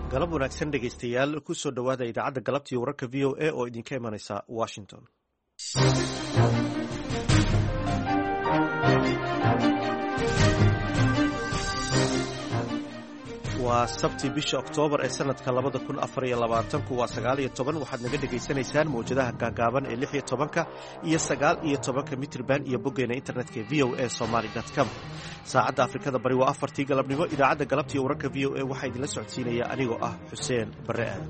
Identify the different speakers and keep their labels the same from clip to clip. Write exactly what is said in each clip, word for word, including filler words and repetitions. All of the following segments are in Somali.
Speaker 1: galab wanaagsan dhegaystayaal ku soo dhowaada idaacadda galabtii wararka v o a oo idinka imanaysa washington. waa sabti bisha oktoobar ee sanadka labada kun afar iyo labaatanku waa sagaal iyo toban waxaad naga dhegaysanaysaan mawjadaha gaagaaban ee lix iyo tobanka iyo sagaal iyo tobanka mitrban iyo boggeena internetka v o a somaly dot com. saacadda afrikada bari waa afartii galabnimo. idaacadda galabtii wararka v o a waxaa idinla socodsiinaya anigoo ah xuseen bare aadan.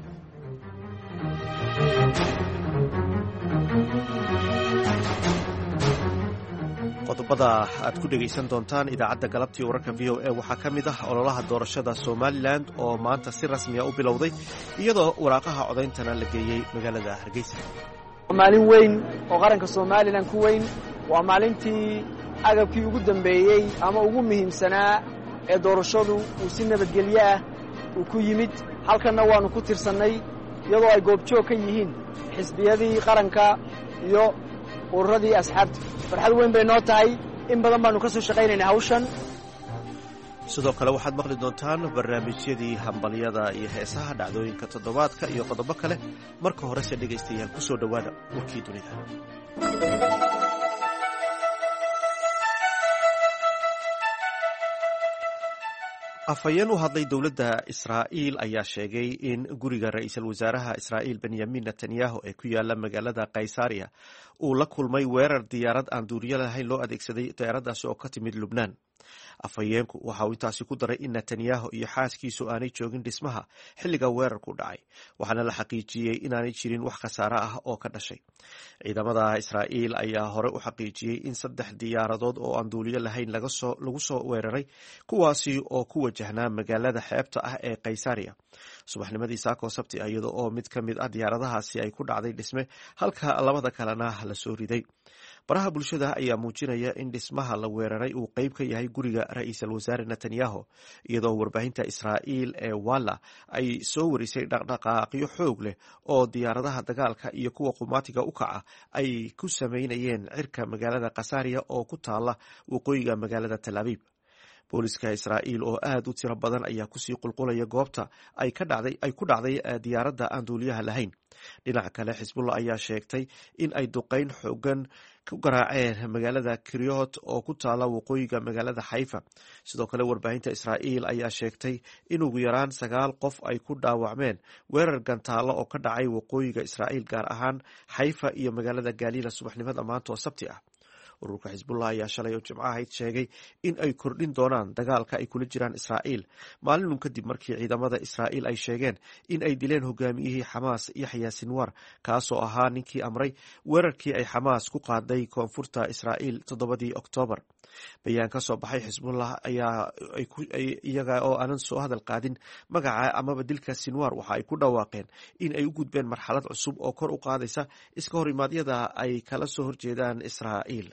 Speaker 1: qodobada aad ku dhegaysan doontaan idaacadda galabtii wararka v o a waxaa ka mid ah ololaha doorashada somalilan oo maanta si rasmiya u bilowday iyadoo waraaqaha codayntana la geeyey magaalada hargeysa.
Speaker 2: maalin weyn oo qaranka somalilan ku weyn waa maalintii agabkii ugu dambeeyey ama ugu muhiimsanaa ee doorashadu uu si nabadgelyo ah uu ku yimid. halkanna waannu ku tirsannay iyadoo ay goobjoog ka yihiin xisbiyadii qaranka iyo ururadii asxaabta. farxad weyn bay noo tahay. in badan baannu ka soo shaqaynaynaa hawshan.
Speaker 1: sidoo kale waxaad maqli doontaan barnaamijyadii hambalyada iyo heesaha dhacdooyinka toddobaadka iyo qodobo kale. marka horese dhegaystayaal ku soo dhowaada warkii dunida. afhayeen u hadlay dowladda israa'iil ayaa sheegay in guriga ra'iisul wasaaraha israa'iil benyamin netanyahu ee ku yaala magaalada kaysariya uu la kulmay weerar diyaarad aan duuriyo lahayn loo adeegsaday diyaaraddaasi oo ka timid lubnaan. afhayeenku waxa uu intaasi ku daray in netanyahu iyo xaaskiisu aanay joogin dhismaha xilliga weerarku dhacay, waxaana la xaqiijiyey inaanay jirin wax khasaare ah oo ka dhashay. ciidamada israa'iil ayaa hore u xaqiijiyey in saddex diyaaradood oo aan duuliyo lahayn lagu soo weeraray, kuwaasi oo ku wajahnaa magaalada xeebta ah ee kaysariya subaxnimadii saakoo sabti ah, iyada oo mid ka mid ah diyaaradahaasi ay ku dhacday dhisme halka labada kalena la soo riday. baraha bulshada ayaa muujinaya in dhismaha la weeraray uu qeyb ka yahay guriga ra'iisul wasaare netanyahu, iyadoo warbaahinta israa'iil ee walla ay soo warisay dhaqdhaqaaqyo xoog leh oo diyaaradaha dagaalka iyo kuwa qumaatiga u kaca ay ku sameynayeen cirka magaalada kaysariya oo ku taala waqooyiga magaalada tel abiib. booliska israa'iil oo aad u tiro badan ayaa kusii qulqulaya goobta ay ku dhacday diyaaradda aan duuliyaha lahayn. dhinaca kale xisbullah ayaa sheegtay in ay duqeyn xoogan ku garaaceen magaalada kiryot oo ku taala waqooyiga magaalada xayfa. sidoo kale warbaahinta israa'iil ayaa sheegtay in ugu yaraan sagaal qof ay ku dhaawacmeen weerar gantaalo oo ka dhacay waqooyiga israa'iil, gaar ahaan xayfa iyo magaalada galiila subaxnimada maanta oo sabti ah. ururka xisbullah ayaa shalay oo jimco ahayd sheegay in ay kordhin doonaan dagaalka ay kula jiraan israa'iil, maalinun kadib markii ciidamada israa'iil ay sheegeen in ay dileen hogaamiyihii xamaas yaxya sinwar, kaasoo ahaa ninkii amray weerarkii ay xamaas ku qaaday koonfurta israa'iil toddobadii oktoobar. bayaan ka soo baxay xisbullah ayaa iyaga oo aanan soo hadal qaadin magaca amaba dilka sinwar waxa ay ku dhawaaqeen in ay u gudbeen marxalad cusub oo kor u qaadaysa iska horimaadyada ay kala soo horjeedaan israa'iil.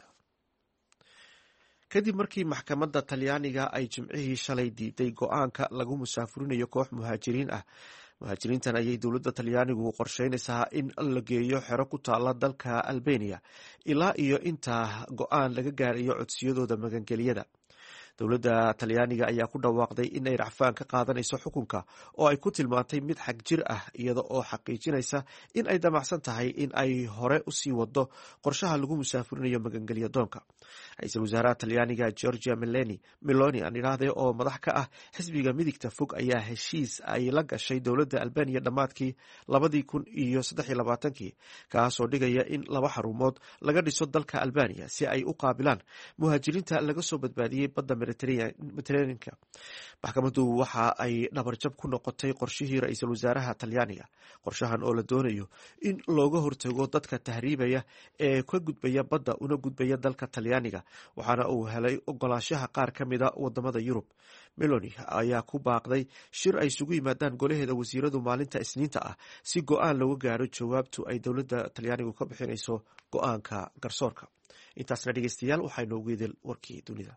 Speaker 1: kadib markii maxkamadda talyaaniga ay jimcihii shalay diiday go-aanka lagu musaafurinayo koox muhaajiriin ah, muhaajiriintan ayay dowladda talyaanigu qorsheynaysaa in la geeyo xero ku taala dalka albania ilaa iyo inta go-aan laga gaarayo codsiyadooda magangeliyada. dowladda talyaaniga ayaa ku dhawaaqday in ay racfaan ka qaadanayso xukunka oo ay ku tilmaantay mid xag jir ah, iyada oo xaqiijinaysa in ay damacsan tahay in ay hore usii wado qorshaha lagu musaafurinayo magangelya doonka. ra-iisul wasaaraha talyaaniga georgia meloni meloni aan idhaahde oo madax ka ah xisbiga midigta fog ayaa heshiis ay la gashay dowladda albania dhammaadkii labadii kun iyo saddex iyo labaatankii, kaasoo dhigaya in laba xarumood laga dhiso dalka albania si ay u qaabilaan muhaajiriinta laga soo badbaadiyey badda mediterraneanka. maxkamaddu waxa ay dhabarjab ku noqotay qorshihii ra-iisul wasaaraha talyaaniga, qorshahan oo la doonayo in looga hortago dadka tahriibaya ee ka gudbaya badda una gudbaya dalka talyaaniga, waxaana uu helay ogolaanshaha qaar ka mida wadamada yurub. meloni ayaa ku baaqday shir ay isugu yimaadaan golaheeda wasiiradu maalinta isniinta ah si go-aan looga gaaro jawaabtu ay dowladda talyaanigu ka bixinayso go-aanka garsoorka. intaasna dhegeystayaal waxaa inoogu idil warkii dunida.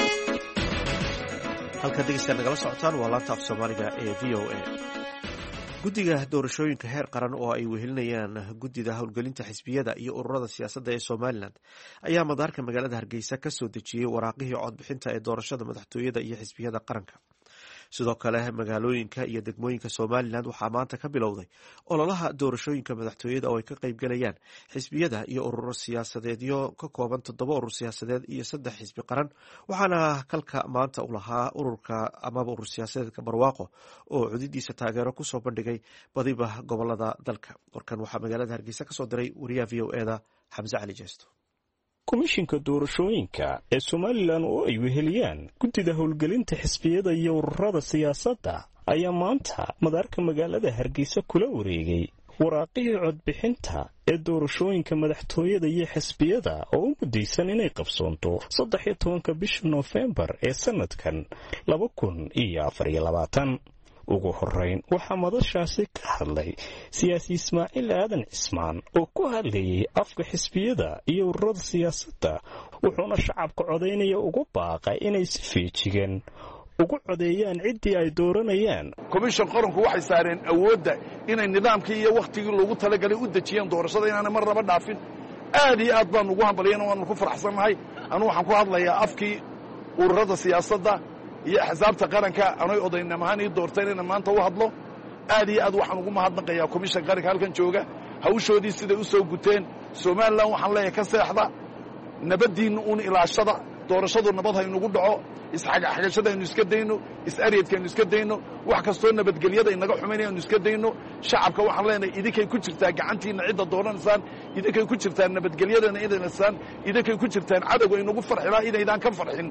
Speaker 1: halkaad dhegeystayaal nagala socotaan waa laanta af soomaaliga ee v o a. guddiga doorashooyinka heer qaran oo ay wehelinayaan guddida howlgelinta xisbiyada iyo ururada siyaasadda ee somalilan ayaa madaarka magaalada hargeysa ka soo dejiyey waraaqihii codbixinta ee doorashada madaxtooyada iyo xisbiyada qaranka. sidoo kale magaalooyinka iyo degmooyinka somalilan waxaa maanta ka bilowday ololaha doorashooyinka madaxtooyada oo ay ka qeybgalayaan xisbiyada iyo ururo siyaasadeedyo ka kooban toddoba urur siyaasadeed iyo saddex xisbi qaran, waxaana kalka maanta u lahaa ururka amaba urur siyaasadeedka barwaaqo oo cudidiisa taageero kusoo bandhigay badiba gobolada dalka. warkan waxaa magaalada hargeysa kasoo diray wariyaha v o eda xamse cali jeesto.
Speaker 3: komishinka doorashooyinka ee somalilan oo ay weheliyaan guddida howlgelinta xisbiyada iyo ururada siyaasadda ayaa maanta madaarka magaalada hargeysa kula wareegay waraaqihii codbixinta ee doorashooyinka madaxtooyada iyo xisbiyada oo u mudaysan inay qabsoonto saddex iyo tobanka bisha noofembar ee sanadkan laba kun iyo afar iyo labaatan. ugu horeyn waxaa madashaasi ka hadlay siyaasi ismaaciil aadan cismaan oo ku hadlayay afka xisbiyada iyo ururada siyaasadda, wuxuuna shacabka codaynaya ugu baaqay inay si feejigan ugu codeeyaan ciddii ay dooranayaan.
Speaker 4: komishan qaranku waxay saareen awoodda inay nidaamkii iyo wakhtigii loogu talagalay u dejiyeen doorashada inaanay mar naba dhaafin. aad iyo aad baanu ugu hambaliyeen, waanu ku faraxsannahay. anu waxaan ku hadlayaa afkii ururada siyaasadda iyo axsaabta qaranka anoy odaynamahaan ii doorteen inaan maanta u hadlo. aad iyo aad waxaan ugu mahadnaqayaa komishan qaranka halkan jooga, hawshoodii siday u soo guteen. somalilan waxaan leeyahay ka seexda, nabaddiinna uun ilaashada, doorashadu nabad haynugu dhaco, isxagxagashada aynu iska dayno, is-aryadka aynu iska dayno, wax kastoo nabadgelyada inaga xumaynaya aynu iska dayno. shacabka waxaan leenahay idinkay ku jirtaa gacantiinna cidda dooranaysaan, idinkay ku jirtaan nabadgelyadana idanaysaan, idinkay ku jirtaan cadowga inagu farxilaa inaydaan ka farxin.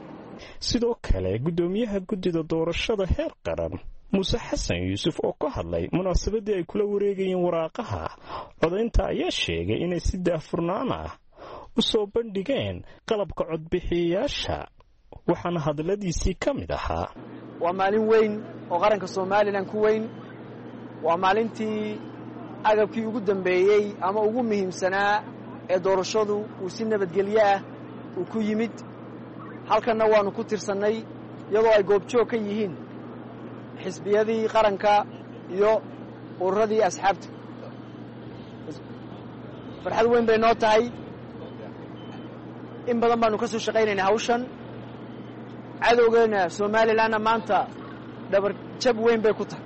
Speaker 3: sidoo kale guddoomiyaha guddida doorashada heer qaran muuse xasan yuusuf oo ka hadlay munaasabadii ay kula wareegayeen waraaqaha codaynta ayaa sheegay inay si daahfurnaan ah u soo bandhigeen qalabka codbixiyayaasha, waxaana hadalladiisii ka mid ahaa:
Speaker 2: waa maalin weyn oo qaranka somalilan ku weyn. waa maalintii agabkii ugu dambeeyey ama ugu muhiimsanaa ee doorashadu uu si nabadgelyo ah uu ku yimid. halkanna waannu ku tirsannay iyadoo ay goobjoog ka yihiin xisbiyadii qaranka iyo ururadii asxaabta. farxad weyn bay noo tahay. in badan baannu ka soo shaqaynaynaa hawshan. cadowgeenna somalilanna maanta dhabar jab weyn bay ku tahay.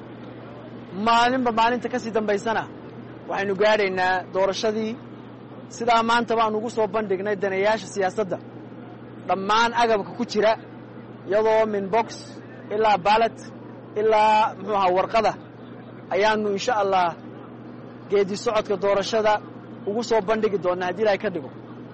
Speaker 2: maalinba maalinta ka sii dambaysana waxaynu gaadhaynaa doorashadii. sidaa maanta baannu ugu soo bandhignay daneeyaasha siyaasadda dhammaan agabka ku jira, iyadoo min box ilaa baalat ilaa muxuu ahaa warqada ayaannu insha allah geedi socodka doorashada ugu soo bandhigi doonnaa haddii ilaahay ka dhigo.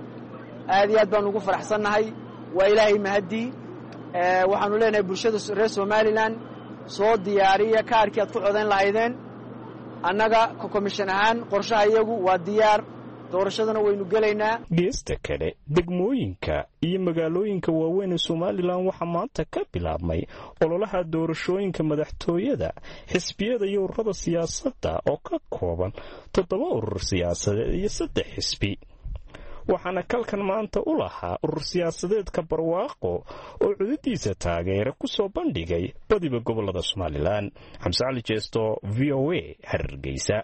Speaker 2: aad iyo aad baannu ugu faraxsannahay. waa ilaahay mahaddii. waxaannu leenahay bulshada reer somalilan soo diyaariya kaarkii aad ku codayn lahaydeen. annaga ka komishan ahaan qorshaha iyagu waa diyaar, doorashadana waynu gelaynaa.
Speaker 3: geesta kale degmooyinka iyo magaalooyinka waaweyn ee somalilan waxaa maanta ka bilaabmay ololaha doorashooyinka madaxtooyada, xisbiyada iyo ururada siyaasadda oo ka kooban toddoba urur siyaasadeed iyo saddex xisbi. waxaana kalkan maanta u lahaa urur siyaasadeedka barwaaqo oo cududiisa taageera ku soo bandhigay badiba gobolada somalilan. xamse cali jeesto, v o a, hargeysa.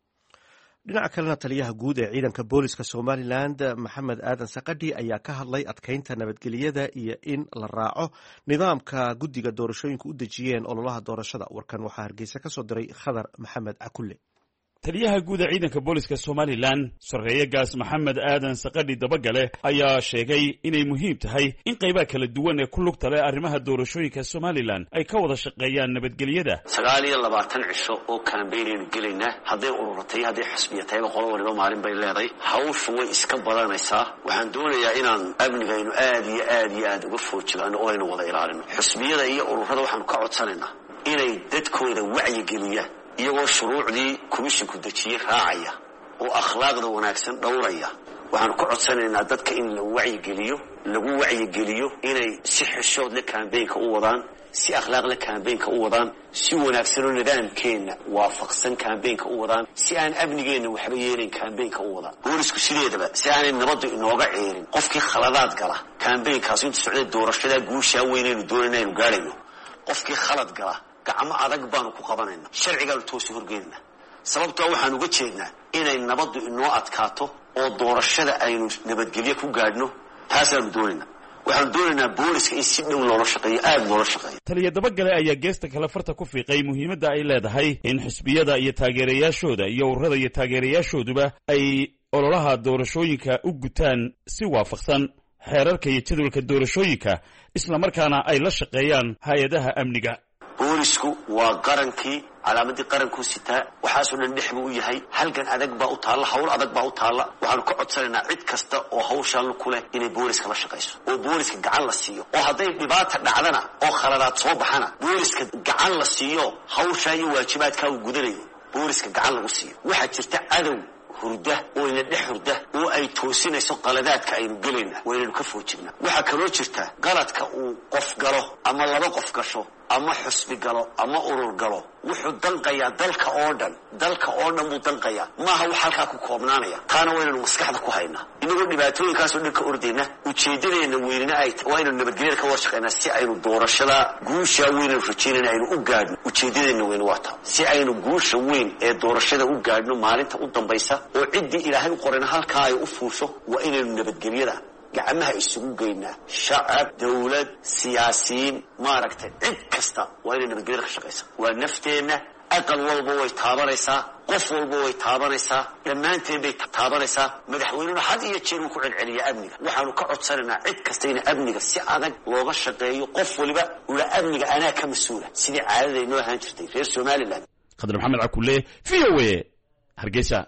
Speaker 1: dhinaca kalena taliyaha guud ee ciidanka booliska somalilan maxamed aadan saqadhi ayaa ka hadlay adkeynta nabadgelyada iyo in la raaco nidaamka guddiga doorashooyinka u dejiyeen ololaha doorashada. warkan waxaa hargeysa ka soo diray khadar maxamed cakulle.
Speaker 5: taliyaha guud ee ciidanka booliska somalilan sarreeyagaas maxamed aadan saqadhi dabagale ayaa sheegay inay muhiim tahay in qaybaha kala duwan ee ku lugta leh arrimaha doorashooyinka somalilan ay ka wada shaqeeyaan nabadgelyada.
Speaker 6: sagaal iyo labaatan cisho oo kaambeynaynu gelaynaa. hadday ururatay hadday xusbiyatayba qolo waliba maalin bay leedahay. hawshu way iska badanaysaa. waxaan doonayaa inaan amnigaynu aad iyo aad iyo aad uga foojigano oo aynu wada ilaalino. xusbiyada iyo ururada waxaanu ka codsanaynaa inay dadkooda wacyigeliyaan iyagoo shuruucdii komishinku dejiyey raacaya oo akhlaaqda wanaagsan dhowraya. waxaanu ka codsanaynaa dadka in la wacyigeliyo lagu wacyigeliyo inay si xishood le kaambeynka u wadaan, si akhlaaq le kaambeynka u wadaan, si wanaagsanoo nidaamkeenna waafaqsan kaambeynka u wadaan, si aan amnigeenna waxba yeelayn kaambeynka u wadaan. boolisku sideedaba si aanay nabaddu inooga ceerin qofkii khaladaad gala kaambeynkaas intu socday doorashadaa guushaa weynaynu doonayna aynu gaadhayno. qofkii khalad gala gacmo adag baanu ku qabanaynaa sharcigaanu toosi horgeynaa sababtoo waxaan uga jeednaa inay nabaddu inoo adkaato oo doorashada aynu nabadgelyo ku gaadhno taasaanu doonaynaa waxaan doonaynaa booliska in si dhow loola shaqeeyo aad loola shaqeeyo
Speaker 5: taliya dabagale ayaa geesta kale farta ku fiiqay muhiimadda ay leedahay in xisbiyada iyo taageerayaashooda iyo ururada iyo taageerayaashooduba ay ololaha doorashooyinka u gutaan si waafaqsan xeerarka iyo jadwalka doorashooyinka islamarkaana ay la shaqeeyaan hay-adaha amniga
Speaker 6: boolisku waa qarankii calaamadii qarankuu sitaa waxaasoo dhan dhex buu u yahay halgan adag baa u taalla hawl adag baa u taalla waxaanu ka codsanaynaa cid kasta oo hawshaan ku leh inay booliska la shaqayso oo booliska gacan la siiyo oo hadday dhibaata dhacdana oo khaladaad soo baxana booliska gacan la siiyo hawshaa iyo waajibaadkaa uu gudanayo booliska gacan lagu siiyo waxaa jirta cadow hurda oo ina dhex hurda oo ay toosinayso qaladaadka aynu gelayna waa inaynu ka foojinaa waxaa kaloo jirta qaladka uu qof galo ama laba qof gasho ama xusbi galo ama urur galo wuxuu danqayaa dalka oo dhan dalka oo dhan buu danqayaa maaha wax halkaa ku koobnaanaya taana waa inaynu maskaxda ku haynaa inagoo dhibaatooyinkaasoo dhan ka ordayna ujeedadeena weynina ay waa inaynu nabadgelyada ka wada shaqaynaa si aynu doorashada guusha weynaynu rajaynayna aynu u gaadhno ujeedadeena weyn waa taa si aynu guusha weyn ee doorashada u gaadhno maalinta u dambaysa oo ciddii ilaahay u qorayna halkaa ay u fuusho waa inaynu nabadgelyada gacmaha isugu geynaa shacab dawlad siyaasiyiin maaragtay cid kasta waa inay nabadgelyada ka shaqaysa waa nafteenna aqal walba way taabanaysaa qof walba way taabanaysaa dhammaanteen bay taabanaysaa madaxweynuna had iyo jeer uu ku celceliyaa amniga waxaanu ka codsanaynaa cid kasta in amniga si adag looga shaqeeyo qof waliba ula amniga anaa ka mas-uula sidii caadada inoo ahaan jirtay reer somalilan
Speaker 5: khadar maxamed cakulle v o a hargeysa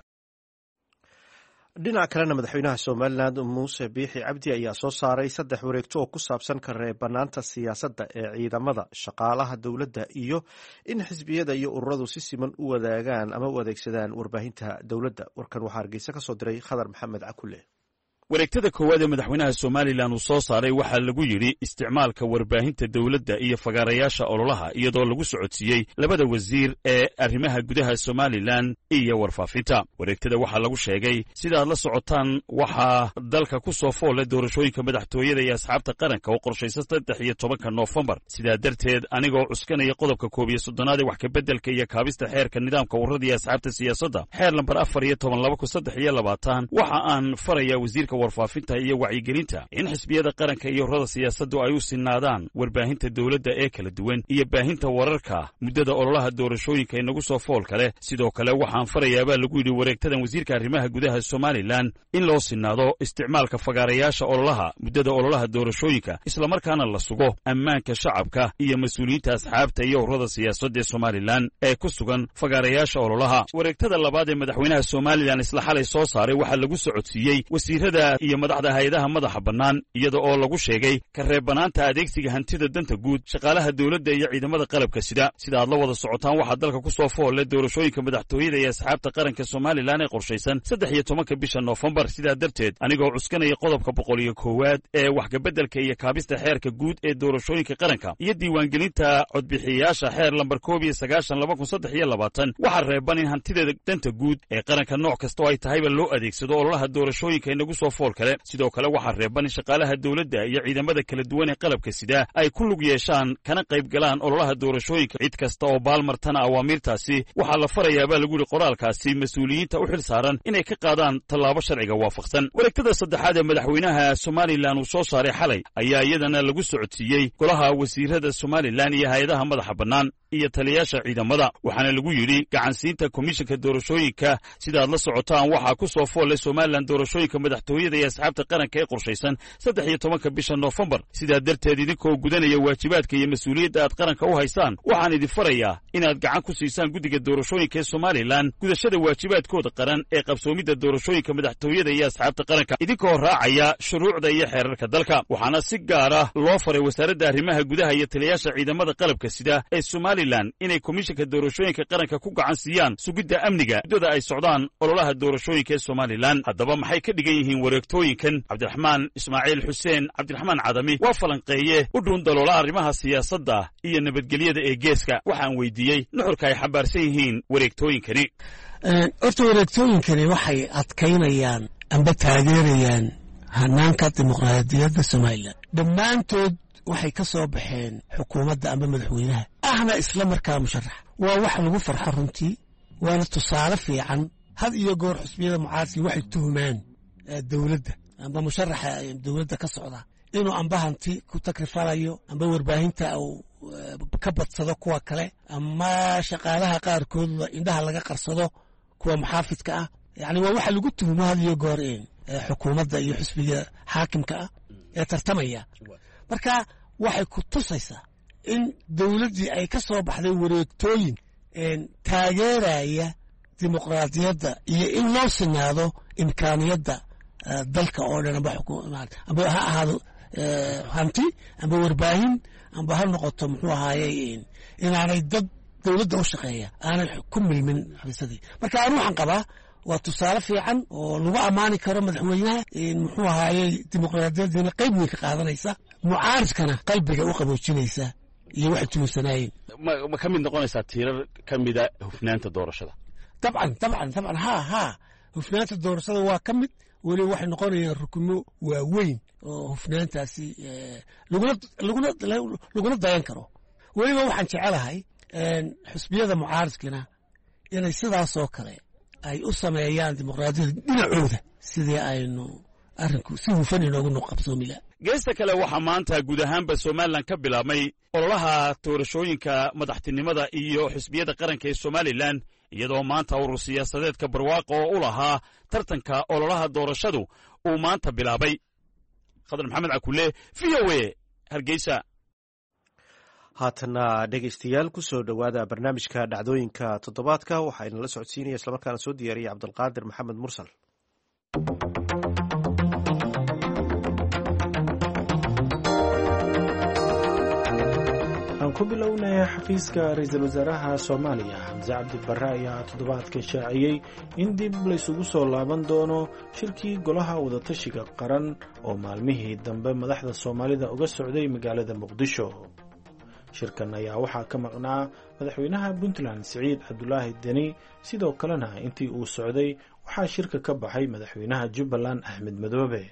Speaker 1: dhinaca kalena madaxweynaha somalilan muuse biixi cabdi ayaa soo saaray saddex wareegto oo ku saabsan ka reebanaanta siyaasadda ee ciidamada shaqaalaha dowladda iyo in xisbiyada iyo ururadu si siman u wadaagaan ama u adeegsadaan warbaahinta dowladda warkan waxaa hargeysa ka soo diray khadar maxamed cakulle
Speaker 5: wareegtada koowaad ee madaxweynaha somalilan uu soo saaray waxaa lagu yidhi isticmaalka warbaahinta dowladda iyo fagaarayaasha ololaha iyadoo lagu socodsiiyey labada wasiir ee arrimaha gudaha somalilan iyo warfaafinta wareegtada waxaa lagu sheegay sidaad la socotaan waxaa dalka ku soo foolle doorashooyinka madaxtooyada iyo asxaabta qaranka oo qorshaysa saddex iyo tobanka noofembar sidaa darteed anigoo cuskanaya qodobka koob iyo soddonaad ee wax kabeddelka iyo kaabista xeerka nidaamka ururada iyo asxaabta siyaasadda xeer lambar afar iyo toban laba kun saddex iyo labaatan waxa aan farayaa wasiirka warfaafinta iyo wacyigelinta in xisbiyada qaranka iyo ururada siyaasaddu ay u sinaadaan warbaahinta dowladda ee kala duwan iyo baahinta wararka muddada ololaha doorashooyinka inagu soo fool kale sidoo kale waxaan farayaabaa lagu yidhi wareegtadan wasiirka arrimaha gudaha somalilan in loo sinaado isticmaalka fagaarayaasha ololaha muddada ololaha doorashooyinka islamarkaana la sugo ammaanka shacabka iyo mas-uuliyiinta asxaabta iyo ururada siyaasadda ee somalilan ee ku sugan fagaarayaasha ololaha wareegtada labaad ee madaxweynaha somalilan isla xalay soo saaray waxaa lagu socodsiiyey wasiirada iyo madaxda hay-adaha madaxa bannaan iyada oo lagu sheegay ka reebanaanta adeegsiga hantida danta guud shaqaalaha dowladda iyo ciidamada qalabka sida sida aad la wada socotaan waxaa dalka ku soo foolle doorashooyinka madaxtooyada iyo asxaabta qaranka somalilan ee qorshaysan saddex iyo tobanka bisha noofembar sidaa darteed anigoo cuskanaya qodobka boqol iyo koowaad ee wax kabeddelka iyo kaabista xeerka guud ee doorashooyinka qaranka iyo diiwaangelinta codbixiyayaasha xeer lambar koob iyo sagaashan laba kun saddex iyo labaatan waxaa reeban in hantida danta guud ee qaranka nooc kasta oo ay tahayba loo adeegsado ololaha doorashooyinka inagu soo fool kale sidoo kale waxaa reeban in shaqaalaha dowladda iyo ciidamada kala duwan ee qalabka sida ay ku lug yeeshaan kana qayb galaan ololaha doorashooyinka cid kasta oo baalmartana awaamiirtaasi waxaa la farayaabaa lagu yidhi qoraalkaasi mas-uuliyiinta u xil saaran inay ka qaadaan tallaabo sharciga waafaqsan wareegtada saddexaad ee madaxweynaha somalilan uu soo saaray xalay ayaa iyadana lagu socodsiiyey golaha wasiirada somalilan iyo hay-adaha madaxa bannaan iyo taliyayaasha ciidamada waxaana lagu yidhi gacansiinta komishanka doorashooyinka sidaad la socotaan waxaa ku soo foolle somalilan doorashooyinka madaxtooyada iyo asxaabta qaranka ee qorshaysan saddex iyo tobanka bisha noofembar sidaa darteed idinkoo gudanaya waajibaadka iyo mas-uuliyadda aad qaranka u haysaan waxaan idin farayaa inaad gacan ku siisaan guddiga doorashooyinka ee somalilan gudashada waajibaadkooda qaran ee qabsoomidda doorashooyinka madaxtooyada iyo asxaabta qaranka idinkoo raacaya shuruucda iyo xeerarka dalka waxaana si gaara loo faray wasaaradda arrimaha gudaha iyo taliyayaasha ciidamada qalabka sida ee somalilan inay komishanka doorashooyinka qaranka ku gacan siiyaan sugidda amniga muddada ay socdaan ololaha doorashooyinka ee somalilan haddaba maxay ka dhigan yihiin wareegtooyinkan cabdiraxmaan ismaaciil xuseen cabdiraxmaan cadami waa falanqeeye u dhuun daloola arrimaha siyaasadda iyo nabadgelyada ee geeska waxaan weydiiyey nuxurka ay xambaarsan yihiin wareegtooyinkani
Speaker 7: horta wareegtooyinkani waxay adkaynayaan amba taageerayaan hanaanka dimuqraadiyadda somalilan dhammaantood waxay ka soo baxeen xukuumadda amba madaxweynaha ahna isla markaa musharax waa wax lagu farxo runtii waana tusaale fiican had iyo goor xusbiyada mucaaradkii waxay tuhumaan dowladda amba musharaxa dowladda ka socda inuu amba hanti ku takrifalayo amba warbaahinta uu ka badsado kuwa kale ama shaqaalaha qaarkood indhaha laga qarsado kuwa muxaafidka ah yani waa waxa lagu tuhumo had iyo goor xukuumadda iyo xusbiga xaakimka ah ee tartamaya marka waxay ku tusaysaa in dowladdii ay ka soo baxday wareegtooyin taageeraya dimuqraadiyadda iyo in loo sinaado imkaaniyadda dalka oo dhan amba ha ahaado hanti amba warbaahin amba ha noqoto muxuu ahaayey inaanay dad dowladda u shaqeeya aanay ku milmin xabiisadii marka anu waxaan qabaa waa tusaale fiican oo lagu ammaani karo madaxweynaha muxuu ahaayey dimuqraadiyaddiina qayb weyn ka qaadanaysa mucaaridkana qalbiga u qaboojinaysa iyo waxay tuunsanaayeen
Speaker 5: ma ka mid noqonaysaa tiirar ka mida hufnaanta doorashada
Speaker 7: dabcan dabcan dabcan ha ha hufnaanta doorashada waa ka mid weli waxay noqonayaan rukuno waaweyn oo hufnaantaasi laguna laguna laguna dayan karo weliba waxaan jecelahay xusbiyada mucaaridkina inay sidaasoo kale ay u sameeyaan dimuqraadiyadda dhinacooda sidii aynu arrinku si hufan inoogu noqabsoomiga
Speaker 5: geesta kale waxaa maanta guud ahaanba somalilan ka bilaabmay ololaha doorashooyinka madaxtinimada iyo xisbiyada qaranka ee somalilan iyadoo maanta urur siyaasadeedka barwaaqo oo u lahaa tartanka ololaha doorashadu uu maanta bilaabay khadar maxamed cakule v o a hargeysa
Speaker 1: haatana dhegaystayaal ku soo dhowaada barnaamijka dhacdooyinka toddobaadka waxaa inala socodsiinaya islamarkaana soo diyaariyay cabdulqaadir maxamed mursal
Speaker 8: aan ku bilownay xafiiska ra-iisul wasaaraha soomaaliya xamse cabdi barre ayaa toddobaadka shaaciyey in dib laysugu soo laaban doono shirkii golaha wadatashiga qaran oo maalmihii dambe madaxda soomaalida uga socday magaalada muqdisho shirkan ayaa waxaa ka maqnaa madaxweynaha puntland siciid cabdulaahi deni sidoo kalena intii uu socday waxaa shirka ka baxay madaxweynaha jubbaland axmed madoobe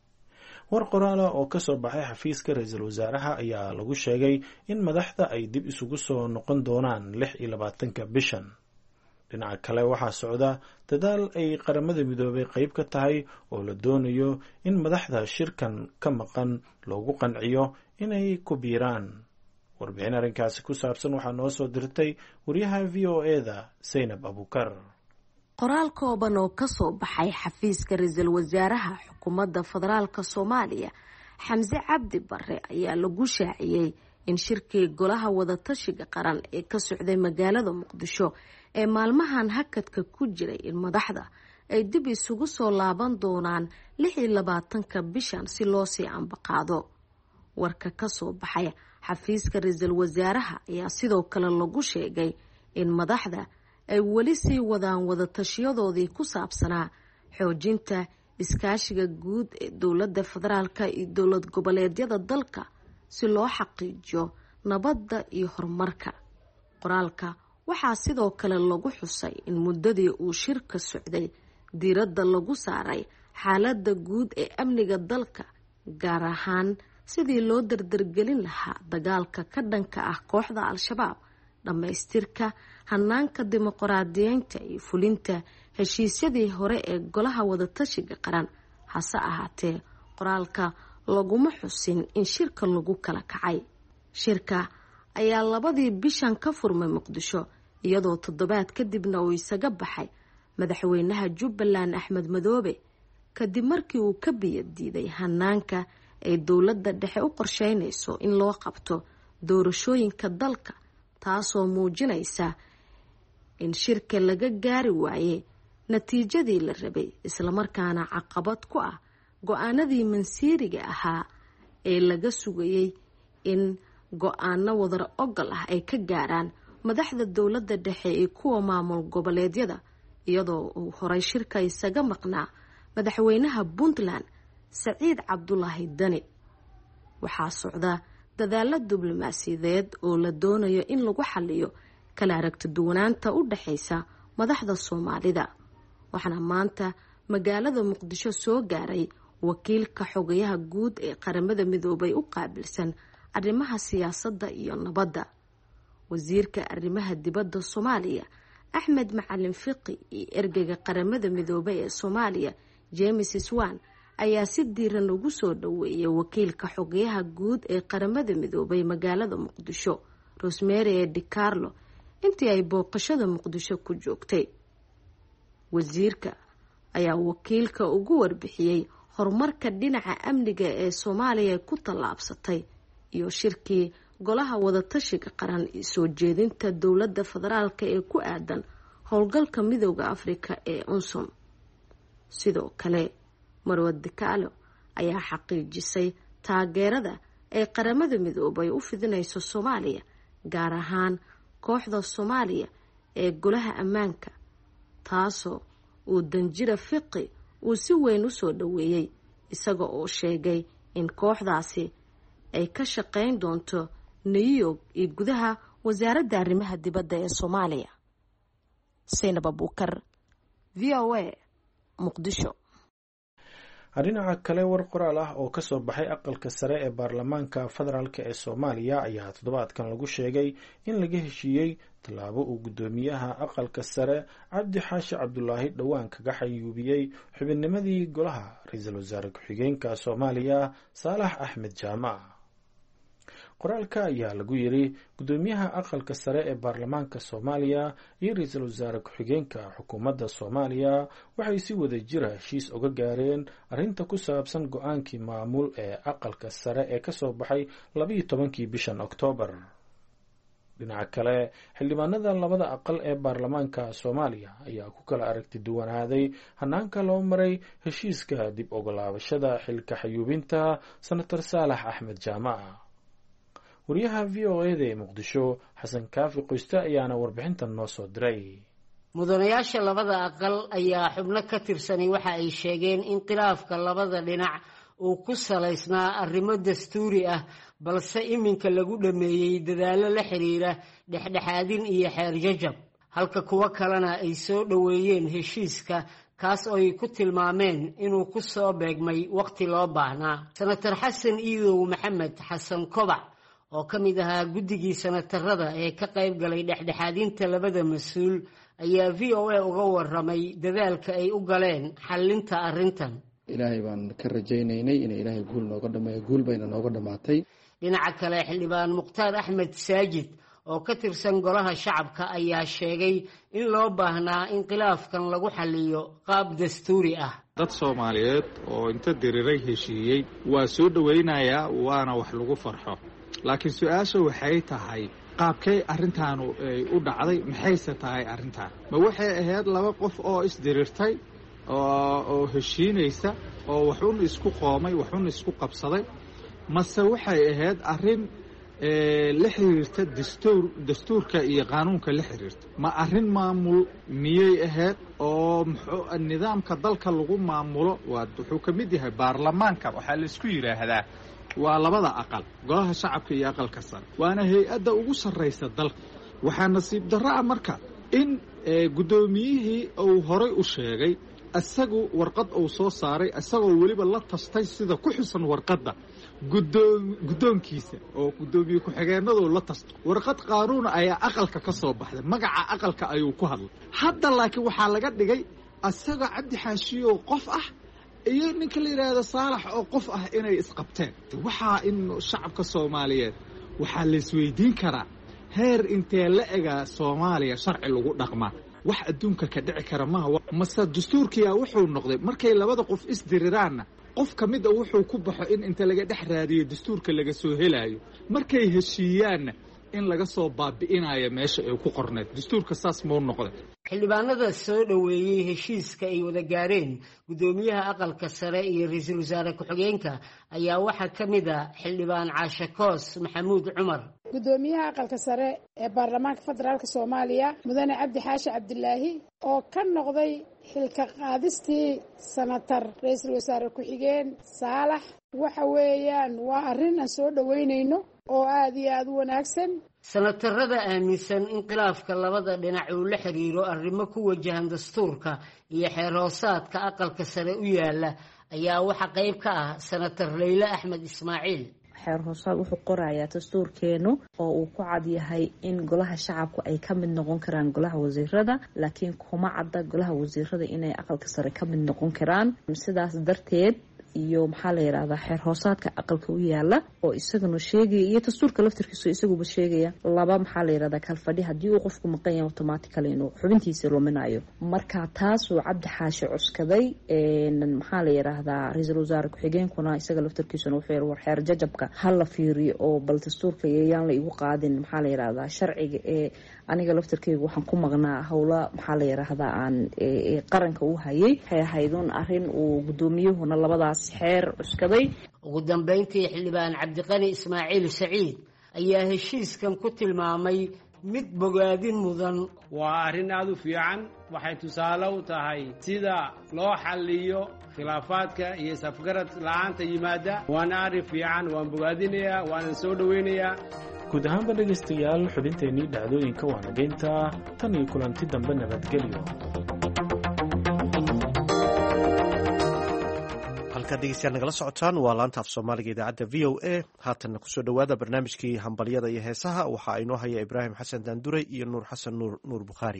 Speaker 8: war qoraala oo ka soo baxay xafiiska ra-iisul wasaaraha ayaa lagu sheegay in madaxda ay dib isugu soo noqon doonaan lix iyo labaatanka bishan dhinaca kale waxaa socda dadaal ay qaramada midoobay qayb ka tahay oo la doonayo in madaxda shirkan ka maqan loogu qanciyo inay ku biiraan warbixin arrinkaasi ku saabsan waxaa noo soo dirtay wariyaha v o e-da saynab abuukar
Speaker 9: qoraal kooban oo ka soo baxay xafiiska ra-iisul wasaaraha xukuumadda federaalka soomaaliya xamse cabdi barre ayaa lagu shaaciyey in shirkii golaha wadatashiga qaran ee ka socday magaalada muqdisho ee maalmahan hakadka ku jiray in madaxda ay dib isugu soo laaban doonaan lix iyo labaatanka bishan si loo sii ambaqaado warka ka soo baxay xafiiska ra-iisul wasaaraha ayaa sidoo kale lagu sheegay in madaxda ay weli sii wadaan wadatashiyadoodii ku saabsanaa xoojinta iskaashiga guud ee dowladda federaalka iyo dowlad goboleedyada dalka si loo xaqiijiyo nabadda iyo horumarka qoraalka waxaa sidoo kale lagu xusay in muddadii uu shirka socday diiradda lagu saaray xaaladda guud ee amniga dalka gaar ahaan sidii loo dardargelin lahaa dagaalka ka dhanka ah kooxda al-shabaab dhammaystirka hanaanka dimuqraadiyeynta iyo fulinta heshiisyadii hore ee golaha wadatashiga qaran hase ahaatee qoraalka laguma xusin in shirka lagu kala kacay shirka ayaa labadii bishan ka furmay muqdisho iyadoo toddobaad kadibna uu isaga baxay madaxweynaha jubbaland axmed madoobe kadib markii uu ka biyadiiday hanaanka ay dowladda dhexe u qorsheynayso in loo qabto doorashooyinka dalka taasoo muujinaysa in shirka laga gaari waayey natiijadii la rabay islamarkaana caqabad ku ah go-aanadii mansiiriga ahaa ee laga sugayey in go-aano wadar ogol ah ay ka gaaraan madaxda dowladda dhexe iyo kuwa maamul goboleedyada iyadoo uu horay shirka isaga maqnaa madaxweynaha puntland siciid cabdulaahi deni waxaa socda dadaalo diblomaasiyadeed oo la doonayo in lagu xaliyo kala aragti duwanaanta u dhaxaysa madaxda soomaalida waxaana maanta magaalada muqdisho soo gaaray wakiilka xogayaha guud ee qaramada midoobay u qaabilsan arrimaha siyaasadda iyo nabadda wasiirka arrimaha dibadda soomaaliya axmed macalin fiqi iyo ergeyga qaramada midoobay ee soomaaliya james swan ayaa si diiran ugu soo dhaweeyay wakiilka xogeyaha guud ee qaramada midoobay magaalada muqdisho rosemary e dicarlo intii ay booqashada muqdisho ku joogtay. wasiirka ayaa wakiilka ugu warbixiyey horumarka dhinaca amniga ee soomaaliya ku tallaabsatay iyo shirkii golaha wadatashiga qaran iyo soo jeedinta dowladda federaalka ee ku aadan howlgalka midowda afrika ee unsom. sidoo kale marwad dikaalo ayaa xaqiijisay taageerada ay qaramada midoobay u fidinayso soomaaliya gaar ahaan kooxda soomaaliya ee golaha ammaanka, taasoo uu danjira fiqi uu si weyn u soo dhaweeyey isaga oo sheegay in kooxdaasi ay ka shaqayn doonto New York iyo gudaha wasaaradda arrimaha dibadda ee Soomaaliya. Saynab Abuukar, V O A, Muqdisho.
Speaker 8: dhinaca kale war qoraal ah oo kasoo baxay aqalka sare ee baarlamaanka federaalk ee Soomaaliya ayaa toddobaadkan lagu sheegay in laga heshiiyey tallaabo uu gudoomiyaha aqalka sare Cabdi Xaashi Cabdulaahi dhawaan kaga xayuubiyey xubinnimadii golaha ra'iisul wasaare ku-xigeenka Soomaaliya Saalax Axmed Jaamac. qoraalka ayaa lagu yiri gudoomiyaha aqalka sare ee baarlamaanka Soomaaliya iyo ra'iisul wasaare ku-xigeenka xukuumadda Soomaaliya waxay si wada jir ah heshiis uga gaareen arrinta ku saabsan go'aankii maamul ee aqalka sare ee ka soo baxay laba iyo tobankii bishan Oktoobar. dhinaca kale xildhibaanada labada aqal ee baarlamaanka Soomaaliya ayaa ku kala aragti duwanaaday hanaanka loo maray heshiiska dib uga laabashada xilka xayuubinta senator Saalax Axmed Jaamac. wariyaha V O A ee Muqdisho Xasan Kaafi Qoyste ayaana warbixintan noo soo diray.
Speaker 10: mudanayaasha labada aqal ayaa xubno ka tirsanay waxa ay sheegeen in khilaafka labada dhinac uu ku salaysnaa arrimo dastuuri ah balse iminka lagu dhameeyey dadaalo la xiriira dhexdhexaadin iyo xeer jajab, halka kuwa kalena ay soo dhaweeyeen heshiiska kaas oo ay ku tilmaameen inuu ku soo beegmay waqti loo baahnaa. senator xasan iidow maxamed xasan kobac oo ka mid ahaa guddigii senatarada ee ka qayb galay dhexdhexaadinta labada mas-uul ayaa V O A uga waramay dadaalka ay u galeen xallinta arrintan.
Speaker 11: ilaahay baan ka rajaynaynay in ilaahay guul nooga dhameeyo, guul bayna nooga dhamaatay.
Speaker 10: dhinaca kale xildhibaan Mukhtaar Axmed Saajid oo ka tirsan golaha shacabka ayaa sheegay in loo baahnaa in khilaafkan lagu xalliyo qaab dastuuri ah.
Speaker 12: dad Soomaaliyeed oo inta diriray heshiiyey waa soo dhaweynayaa waana wax lagu farxo, laakiin su-aasha waxay tahay qaabkay arrintan u dhacday, maxayse tahay arrintan? ma waxay ahayd laba qof oo isdirirtay oo oo heshiinaysa oo waxun isku qoomay waxun isku qabsaday, mase waxay ahayd arrin la xiriirta dastuur dastuurka iyo qaanuunka la xiriirta? ma arrin maamul miyay ahayd oo muxuu nidaamka dalka lagu maamulo? waa wuxuu ka mid yahay baarlamaanka, waxaa la isku yiraahdaa waa labada aqal, golaha shacabka iyo aqalka sare, waana hay-adda ugu sarraysa dalka. waxaa nasiib darro ah marka in guddoomiyihii uu horay u sheegay isagu warqad uu soo saaray isagoo weliba la tastay sida ku xusan warqadda guddoom guddoonkiisa oo guddoomiye ku-xigeenadu la tasto. warqad qaanuun ayaa aqalka ka soo baxday, magaca aqalka ayuu ku hadlay. hadda laakiin waxaa laga dhigay isaga Cabdi Xaashi oo qof ah iyo ninka la yiraahdo Saalax oo qof ah inay isqabteen. waxaa in shacabka Soomaaliyeed waxaa la isweydiin karaa heer intee la ega Soomaaliya sharci lagu dhaqmaa wax adduunka ka dhici kara ma aha. mase dastuurkiya wuxuu noqday markay labada qof isdiriraanna qof ka mid ah wuxuu ku baxo in inta laga dhex raadiyo dastuurka laga soo helayo, markay heshiiyaanna in laga soo baabi'inayo meesha ay ku qorneed. dastuurka saas muu noqday.
Speaker 10: xildhibaanada soo dhaweeyey heshiiska ay wada gaareen gudoomiyaha aqalka sare iyo ra'iisul wasaare ku-xigeenka ayaa waxaa ka mid ah xildhibaan Caashe Koos Maxamuud Cumar.
Speaker 13: gudoomiyaha aqalka sare ee baarlamaanka federaalka Soomaaliya mudane Cabdi Xaashi Cabdulaahi oo ka noqday xilka qaadistii senator ra'iisul wasaare ku-xigeen Saalax waxa weeyaan waa arrin aan soo dhaweynayno oo aad iyo aad u wanaagsan.
Speaker 10: senatarada aaminsan in khilaafka labada dhinac uu la xiriiro arrimo ku wajahan dastuurka iyo xeer hoosaadka aqalka sare u yaala ayaa waxa qayb ka ah senator Leyle Axmed Ismaaciil.
Speaker 14: xeer hoosaad wuxuu qorayaa dastuurkeenu oo uu ku cad yahay in golaha shacabku ay ka mid noqon karaan golaha wasiirada laakiin kuma cadda golaha wasiirada inay aqalka sare ka mid noqon karaan sidaas darteed iyo maxaa la yiraahdaa xeer hoosaadka aqalka u yaala oo isaguna sheegaya iyo dastuurka laftirkiisa isaguba sheegaya laba maxaa la yiraahdaa kalfadhi haddii uu qofku maqan yahay automatically inuu xubintiisa luminayo marka taas uu Cabdi Xaashi cuskaday maxaa la yiraahdaa ra'iisul wasaare ku-xigeenkuna isaga laftirkiisuna wuxuu war xeer jajabka hal la fiiriyo oo bal dastuurka yaan la igu qaadin maxaa la yiraahdaa sharciga ee aniga laftirkeyga waxaan ku maqnaa howla maxaa la yiraahdaa aan qaranka u hayay waxay ahaydun arrin uu gudoomiyuhuna labadaas xeer cuskaday
Speaker 10: ugu dambeyntii xildhibaan Cabdiqani Ismaaciil Saciid ayaa heshiiskan ku tilmaamay mid bogaadin mudan
Speaker 15: waa arrin aad u fiican waxay tusaale u tahay sida loo xalliyo khilaafaadka iyo safgarad la'aanta yimaada waana arrin fiican waan bogaadinayaa waana soo dhaweynayaa
Speaker 8: guud ahaanba dhegaystayaal xubinteennii dhacdooyinka waa nageynta tan iyo kulanti dambe nabadgelyo
Speaker 1: halkaad dhegeystayaal nagala socotaan waa laanta af soomaaliga idaacadda v o a haatanna kusoo dhowaada barnaamijkii hambalyada iyo heesaha waxaa inoo haya ibraahim xasan daanduray iyo nuur xasan nuur nuur bukhaari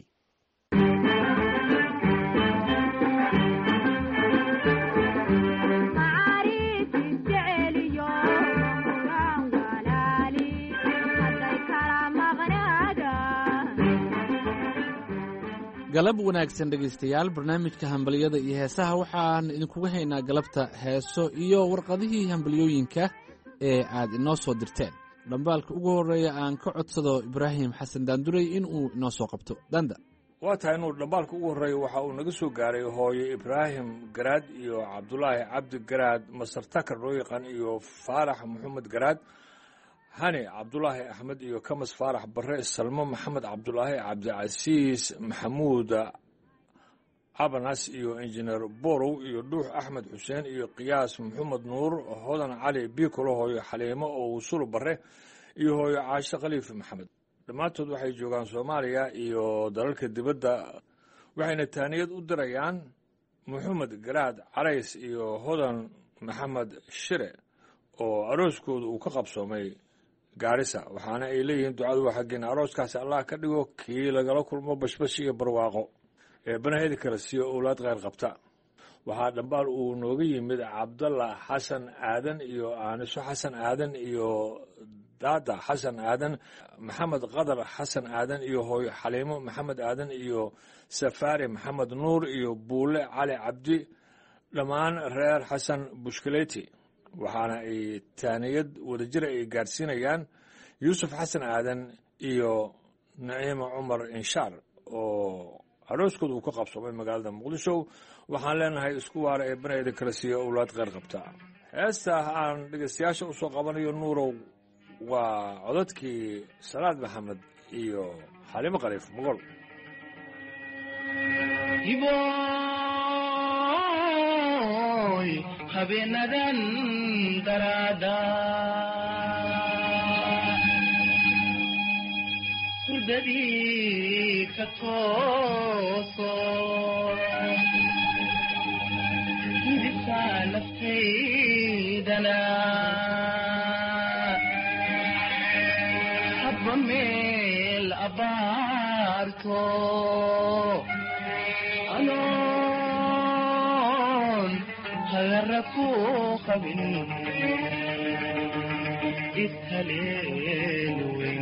Speaker 16: galab wanaagsan dhegaystayaal barnaamijka hambalyada iyo heesaha waxaan idinkuga haynaa galabta heeso iyo warqadihii hambalyooyinka ee aad inoo soo dirteen dhambaalka ugu horreeya aan ka codsado ibraahim xasan daanduray inuu inoo soo qabto danda
Speaker 17: waa tahay nuur dhambaalka ugu horreeya waxa uu naga soo gaaray hooyo ibraahim garaad iyo cabdulaahi cabdi garaad masar takar loo yaqaan iyo faarax maxamed garaad hani cabdulaahi axmed iyo kamas faarax bare salmo maxamed cabdulaahi cabdicasiis maxamuud cabanas iyo injineer borow iyo dhuux axmed xuseen iyo qiyaas maxamed nuur hodan cali biikolo hooyo xaliimo oo wusul bare iyo hooyo caashe khaliif maxamed dhammaantood waxay joogaan soomaaliya iyo dalalka dibadda waxayna taaniyad u dirayaan maxamed garaad carays iyo hodan maxamed shire oo arooskooda uu ka qabsoomay gaarisa waxaana ay leeyihiin ducadu waa xaggeena arooskaasi allah ka dhigo kii lagala kulmo bashbash iyo barwaaqo ee banaheeda kala siiyo owlaad kheyr qabta waxaa dhambaal uu nooga yimid cabdalla xasan aadan iyo aaniso xasan aadan iyo daada xasan aadan maxamed qadar xasan aadan iyo hooyo xaliimo maxamed aadan iyo safaari maxamed nuur iyo buule cali cabdi dhammaan reer xasan bushkaleeti waxaana ay taaniyad wadajira ay gaarsiinayaan yuusuf xasan aadan iyo naciima cumar inshaar oo arooskooda uu ka qabsoomay magaalada muqdisho waxaan leenahay isku waara ee banayda kala siiya owlaad kheyr qabta heesta aan dhegaystayaasha u soo qabanayo nuurow waa codadkii salaad maxamed iyo xaliimo khaliif mogol
Speaker 18: habeenadan daraada hurdadii ka tooso hidibkaa naftaydana habba meel abaarto hagarku qabin ishaleen weyn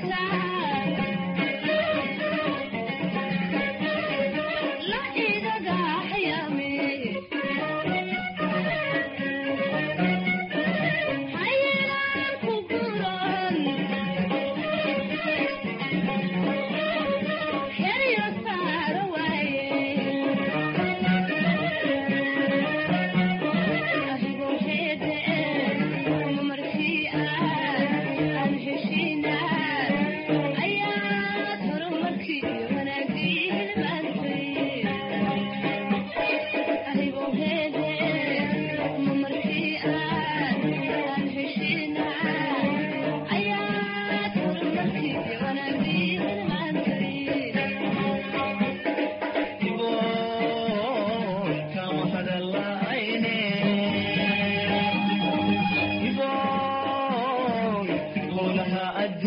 Speaker 19: La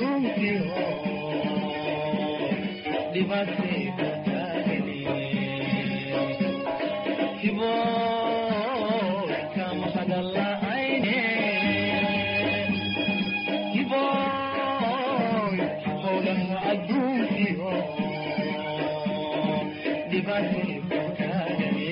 Speaker 18: adduunkiyo dhibaatay ku taagani hiboy kama hadala'ayne hiboy howlaha adduunkiyo dhibaatay ku taagani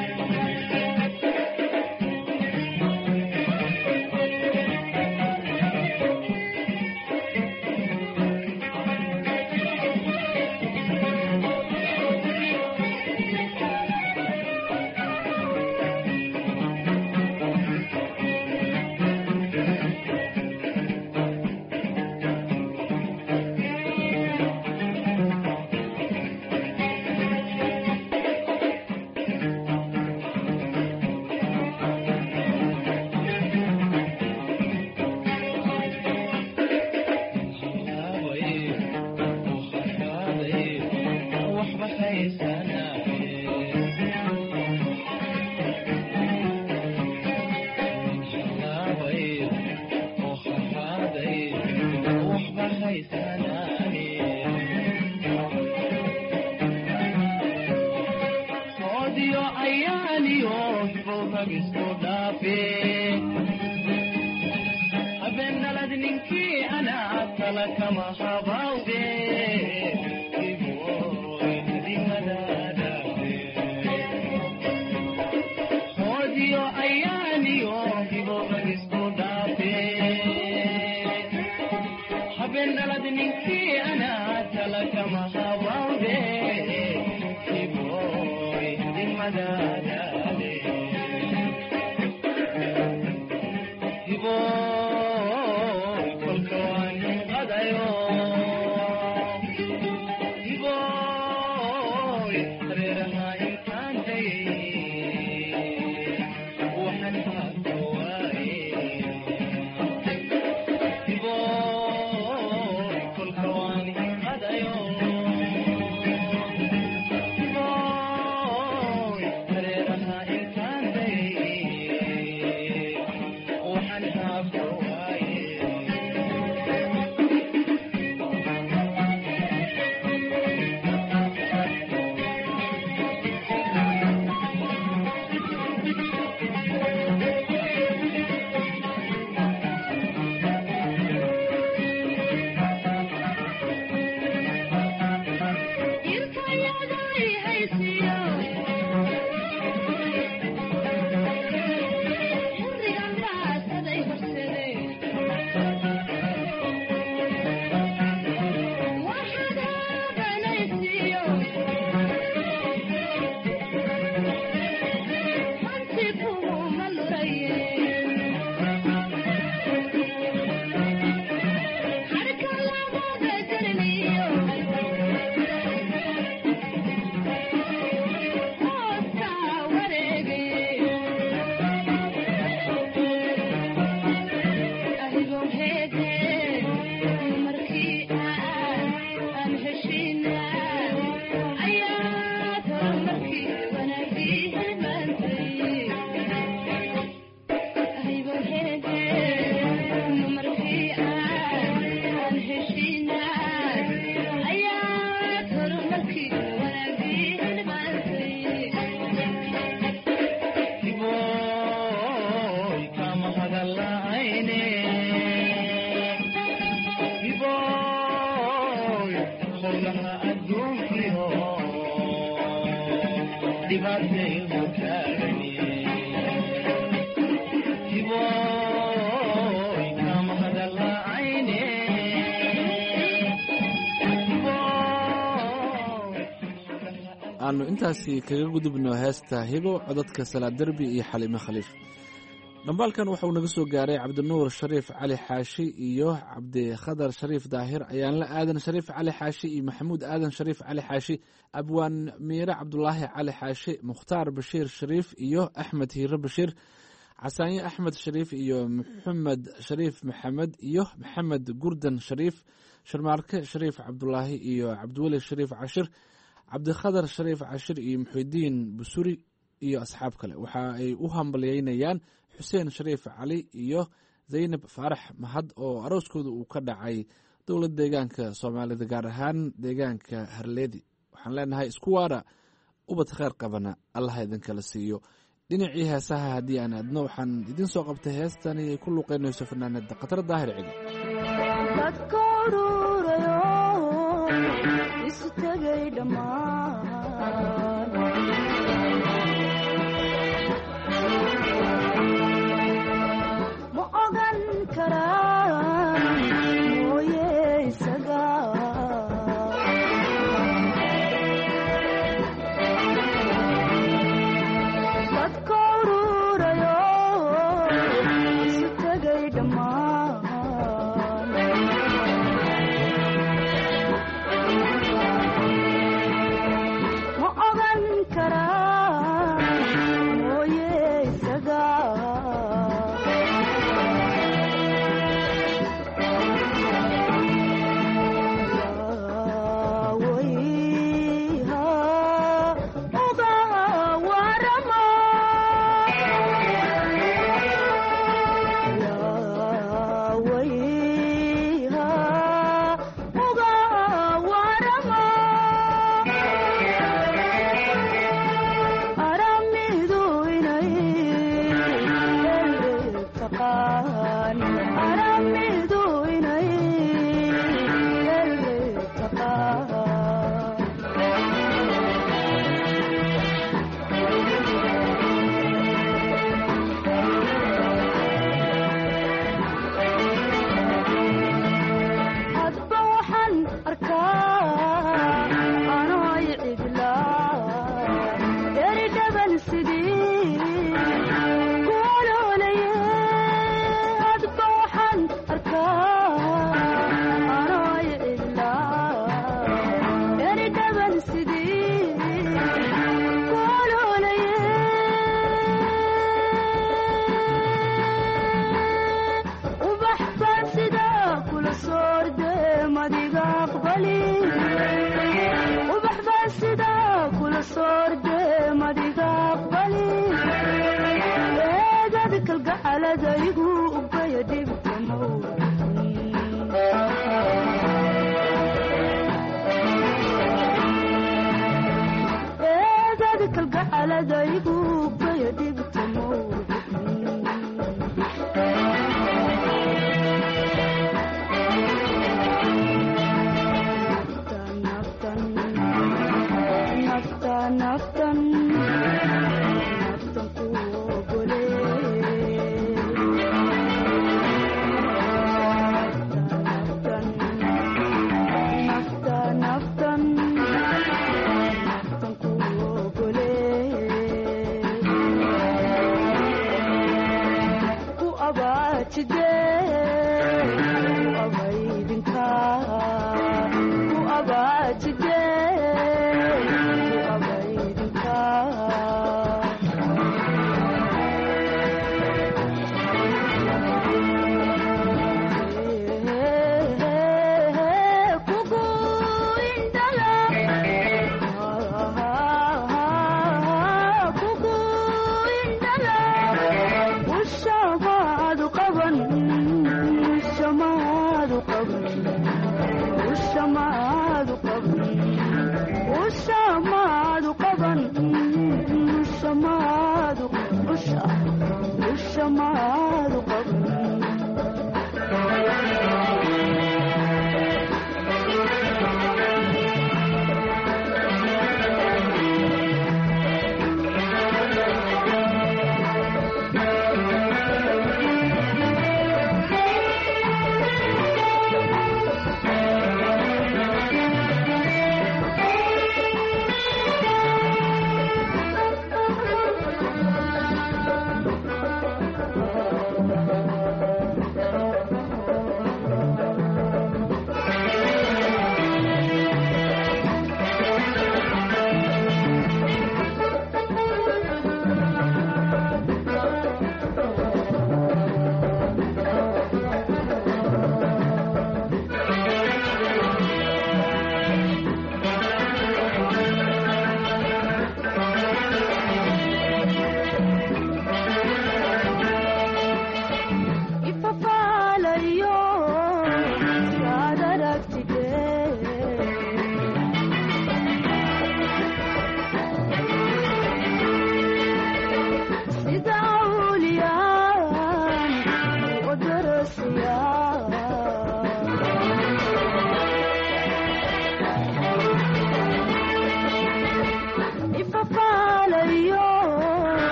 Speaker 16: aanu intaasi kaga gudubno heesta hibo codadka salaad derbi iyo xalime khaliif. dhambaalkan waxauu naga soo gaaray cabdinuur shariif cali xaashi iyo cabdikhadar shariif daahir, ayaanla aadan shariif cali xaashi iyo maxamuud aadan shariif cali xaashi, abwaan miire cabdulaahi cali xaashi, mukhtaar bashiir shariif iyo axmed hiire bashiir, casaanye axmed shariif iyo maxamed shariif maxamed iyo maxamed gurdan shariif, sharmaarke shariif cabdulaahi iyo cabdiweli shariif cashir, cabdikhadar shariif cashir iyo muxidiin busuri iyo asxaab kale. waxa ay u hambalyeynayaan xuseen shariif cali iyo zaynab faarax mahad oo arooskooda uu ka dhacay dowlad deegaanka soomaalida gaar ahaan deegaanka harleedi. waxaan leenahay isku waara ubad kheyr qabana allaha idinkala siiyo. dhinacii heesaha haddii aan aadno waxaan idin soo qabtay heestani ay ku luuqeynayso fanaanada khatar daahir cigi.
Speaker 19: dadka ururayo isu tegay dhammaan ma ogan karaan mooye isaga dadka ururayo isu tegay dhammaan ma ogan karaan mooye isaga naftan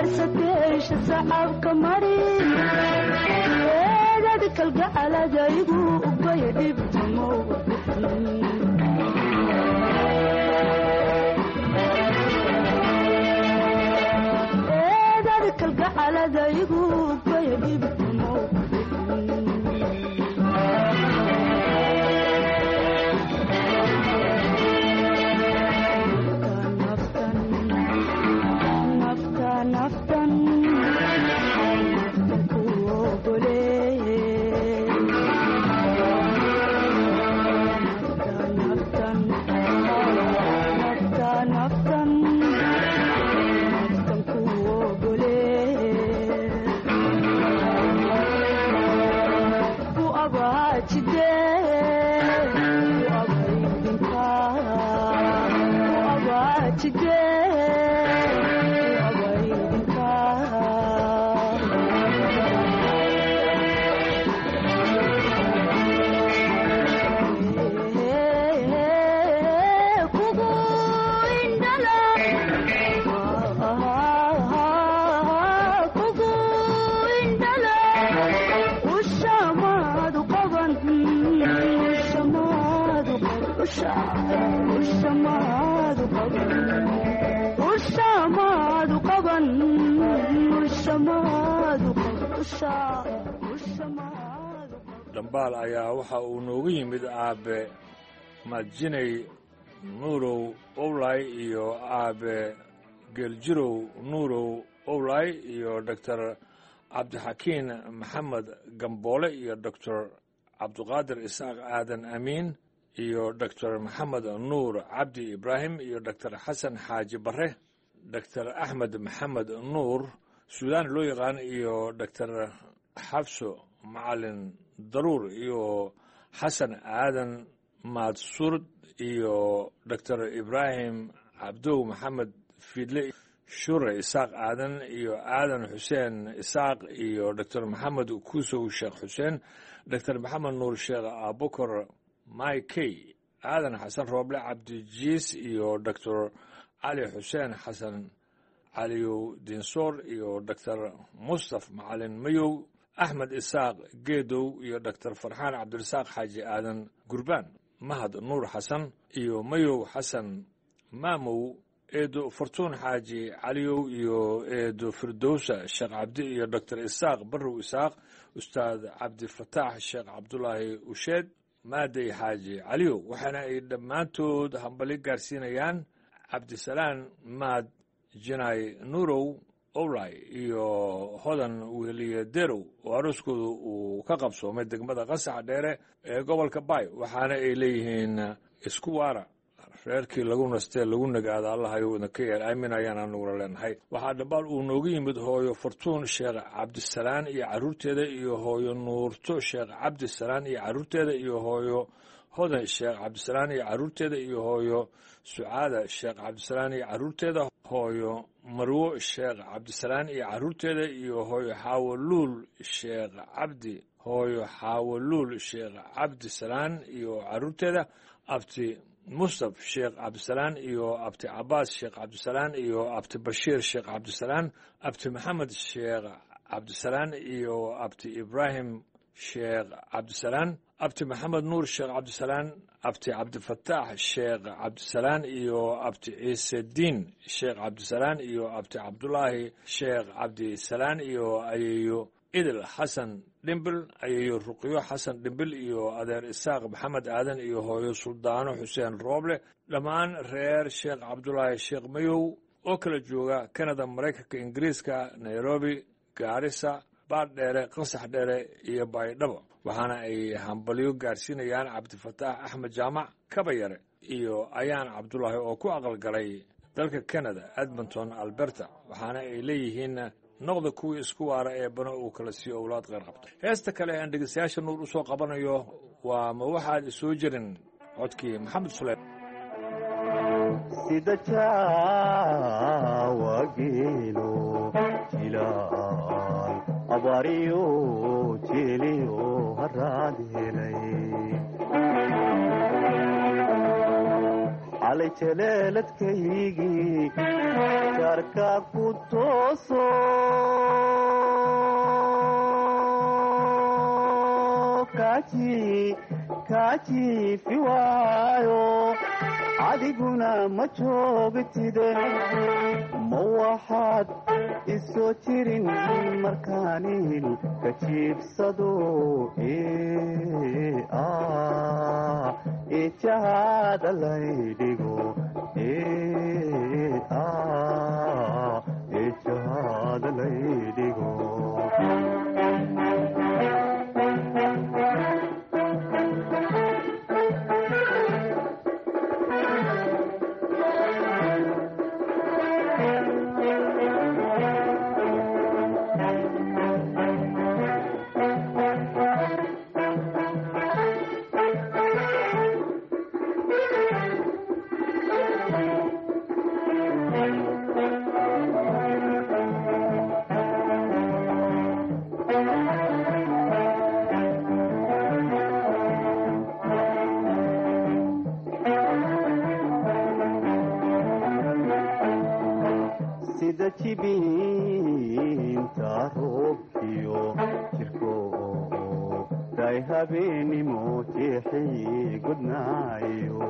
Speaker 19: sakeesha sacabka mari eedad kalgacaladaygu ubaya dhibtamowga eedad kalgacaladaygu ubaya dhibtamowga naftan ku ogole naftan naftan naftan naftan ku ogole ku abajide ku abaydinka ku abajide
Speaker 17: dhambaal ayaa waxa uu noogu yimid aabe madjinay nuurow owlay iyo aabe geeljirow nuurow owlay iyo doctor cabdixakiin maxamed gamboole iyo doctor cabdiqaadir isaaq aadan amiin iyo doctor maxamed nuur cabdi ibraahim iyo doctor xasan xaaji bare doctor axmed maxamed nuur suudaan loo yaqaan iyo doctor xabso macalin daruur iyo xasan aadan maadsurd iyo doctor ibraahim cabdow maxamed fiidle shure isaaq aadan iyo aadan xuseen isaaq iyo doctor maxamed kuusow sheekh xuseen doctor maxamed nuur sheekh abukar maykey aadan xasan rooble cabdijiis iyo doctor cali xuseen xasan caliyow dinsoor iyo doctor mustaf macalin mayow axmed isaaq geedow iyo doctor farxaan cabdirasaaq xaaji aadan gurbaan mahad nuur xasan iyo mayow xasan maamow eedo fortuun xaaji caliyow iyo eedo firdowsa sheekh cabdi iyo doctor isaaq barrow isaaq ustaad cabdifataax sheekh cabdulaahi usheed maaday xaaji caliyow waxaana ay dhammaantood hambali gaarsiinayaan cabdisalaan maad jinay nuurow owlay iyo hodan weliye derow oo arooskooda uu ka qabsoomay degmada qasax dheere ee gobolka baay waxaana ay leeyihiin isku waara reerkii lagu nastee lagu nagaada allahayow idinka yeel aamin ayaan anuguna leenahay waxaa dhambaal uu noogu yimid hooyo fortuun sheekh cabdisalaan iyo carruurteeda iyo hooyo nuurto sheekh cabdisalaan iyo carruurteeda iyo hooyo hodan sheekh cabdisalaan iyo carruurteeda iyo hooyo sucaada sheekh cabdisalaan iyo carruurteeda hooyo marwo sheekh cabdisalaan iyo carruurteeda iyo hooyo xaawoluul sheekh cabdi hooyo xaawoluul sheekh cabdisalaan iyo carruurteeda abti mustaf sheekh cabdisalaan iyo abti cabaas sheekh cabdisalaan iyo abti bashiir sheekh cabdisalaan abti maxamed sheekh cabdisalaan iyo abti ibraahim sheekh cabdisalaan abti maxamed nuur sheekh cabdisalaan abti cabdifataax sheekh cabdisalaan iyo abti ciisediin sheekh cabdisalaan iyo abti cabdulaahi sheekh cabdisalaan iyo ayeeyo idil xasan dhimbil ayeeyo ruqyo xasan dhimbil iyo adeer isaaq maxamed aadan iyo hooyo suldaano xuseen rooble dhammaan reer sheekh cabdulaahi sheekh mayow oo kala jooga kanada maraykanka ingiriiska nairobi gaarisa baardheere qasax dheere iyo baydhabo waxaana ay hambalyo gaarsiinayaan cabdifataax axmed jaamac kabayare iyo ayaan cabdulaahi oo ku aqalgalay dalka kanada edmonton alberta waxaana ay leeyihiin noqda kuwii isku waara ee bano uu kala siiyo owlaad qeyr qabta heesta kale aan dhegeystayaasha nuur u soo qabanayo waa ma waxaad isoo jirin codkii maxamed suleyman
Speaker 20: sida jaawageelo jilaal abaariyo jeeliyo haraad helay calay jaleeladkaygii garka ku tooso kaji kajiifi waayo adiguna ma joogtide ma waxaad isoo jirin markaanil ka jiibsado ijahaada laydhigo ijahaada laydhigo jibinta roobkiyo jirko day habeenimo jeexii gudnaayo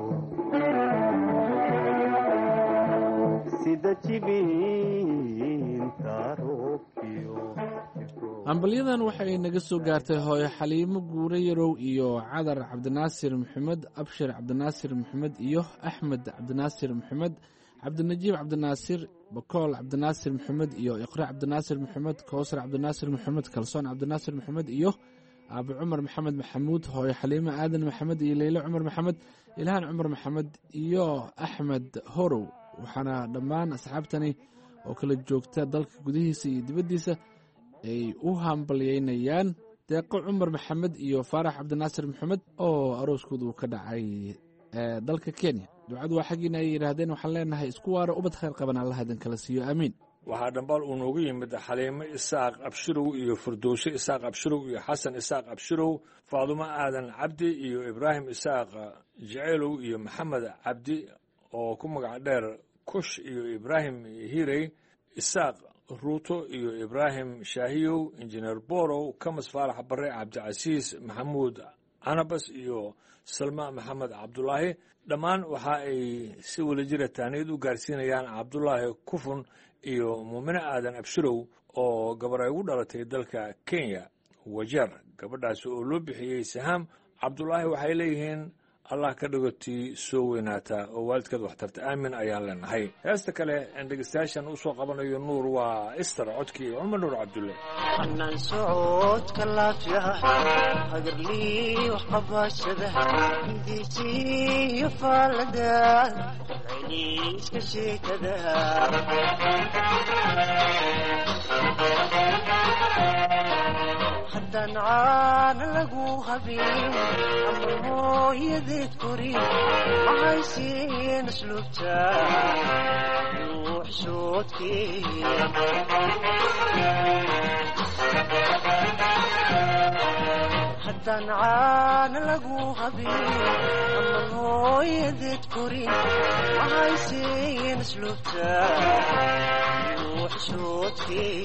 Speaker 20: sida jibinta roobkiyo
Speaker 16: hambalyadan waxay naga soo gaartay hooyo xaliimo guure yarow iyo cadar cabdinaasir maxamed abshir cabdinaasir maxamed iyo axmed cabdinaasir maxamed cabdinajiib cabdinaasir bakool cabdinaasir maxamed iyo iqra cabdinaasir maxamed kowsar cabdinaasir maxamed kalsoon cabdinaasir maxamed iyo aabe cumar maxamed maxamuud hooyo xaliimo aadan maxamed iyo leyle cumar maxamed ilhaan cumar maxamed iyo axmed horow waxaana dhammaan asxaabtani oo kala joogta dalka gudihiisa iyo dibaddiisa ay u hambalyeynayaan deeqo cumar maxamed iyo faarax cabdinaasir maxamed oo arooskoodu ka dhacay dalka kenya ducadu waa xaggiina ay yidhaahdeen waxaan leenahay isku waara ubad khayr qaban allah idin kala siiyo aamiin
Speaker 17: waxaa dhambaal uu noogu yimid xaliimo isaaq abshirow iyo firdowse isaaq abshirow iyo xasan isaaq abshirow faadumo aadan cabdi iyo ibraahim isaaq jeceelow iyo maxamed cabdi oo ku magac dheer kush iyo ibraahim hirey isaaq ruuto iyo ibraahim shaahiyow injineer borow kamas faarax bare cabdicasiis maxamuud canabas iyo salma maxamed cabdulaahi dhammaan waxa ay si wadajira taaniyad u gaarsiinayaan cabdulaahi kufun iyo muumine aadan abshirow oo gabar ay ugu dhalatay dalka kenya wajeer gabadhaasi oo loo bixiyey sahaam cabdulaahi waxay leeyihiin allah ka dhigotii soo weynaata oo waalidkeed waxtarta aamin ayaan leenahay heesta kale aan dhegeystayaashan u soo qabanayo nuur waa ister codkii cumar nuur cabdulle
Speaker 21: anaan socodka laafiyaha hagarlii wax qabaashada hindiisiyo faalada celiiska sheekada haddaan caana lagu habin ama mooyadeed korin mahaysiin asluubta ruuxsoodkii haddaan caana lagu habin ama mooyadeed korin mahaysiin asluubta ruuxsoodkii